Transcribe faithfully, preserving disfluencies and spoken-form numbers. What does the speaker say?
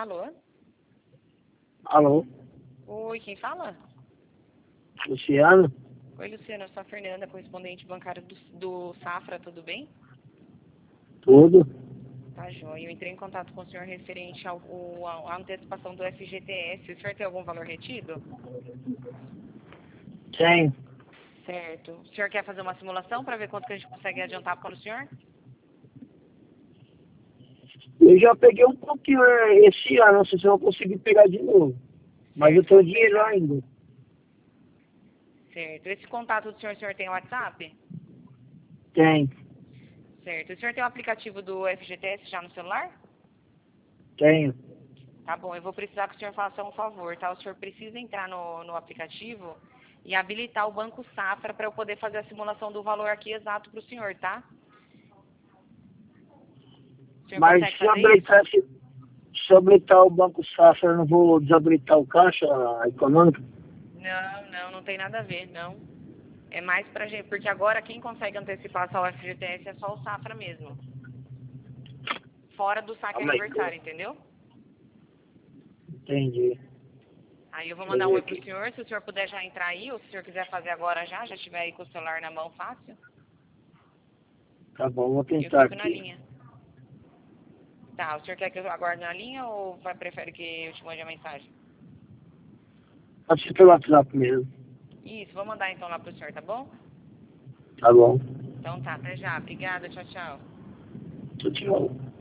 Alô? Alô? Oi, quem fala? Luciano? Oi, Luciana, eu sou a Fernanda, correspondente bancária do, do Safra, tudo bem? Tudo? Tá, joia. Eu entrei em contato com o senhor referente ao, ao, à antecipação do F G T S. O senhor tem algum valor retido? Tem. Certo. O senhor quer fazer uma simulação para ver quanto que a gente consegue adiantar para o senhor? Eu já peguei um pouquinho né, esse ano, não sei se eu vou conseguir pegar de novo. Mas eu Certo, tenho vamos dinheiro tentar. ainda. Certo. Esse contato do senhor, o senhor tem WhatsApp? Tem. Certo. O senhor tem o aplicativo do F G T S já no celular? Tenho. Tá bom, eu vou precisar que o senhor faça um favor, tá? O senhor precisa entrar no, no aplicativo e habilitar o Banco Safra para eu poder fazer a simulação do valor aqui exato para o senhor, tá? O senhor Mas consegue se eu fazer isso? habilitar, se, se eu habilitar o Banco Safra, eu não vou desabilitar o caixa econômico? Não, não, não tem nada a ver, não. É mais pra gente, porque agora quem consegue antecipar só o F G T S é só o Safra mesmo. Fora do saque Calma aí. aniversário, entendeu? Entendi. Aí eu vou Deixa eu mandar um ver oi pro aqui. senhor, se o senhor puder já entrar aí, ou se o senhor quiser fazer agora já, já estiver aí com o celular na mão fácil, Tá bom, vou eu tentar fico na aqui. linha. Tá, o senhor quer que eu aguarde na linha ou vai, prefere que eu te mande a mensagem? Pode ser pelo WhatsApp mesmo. Isso, vou mandar então lá pro senhor, tá bom? Tá bom. Então tá, até já. Obrigada, tchau, tchau. Tchau, tchau.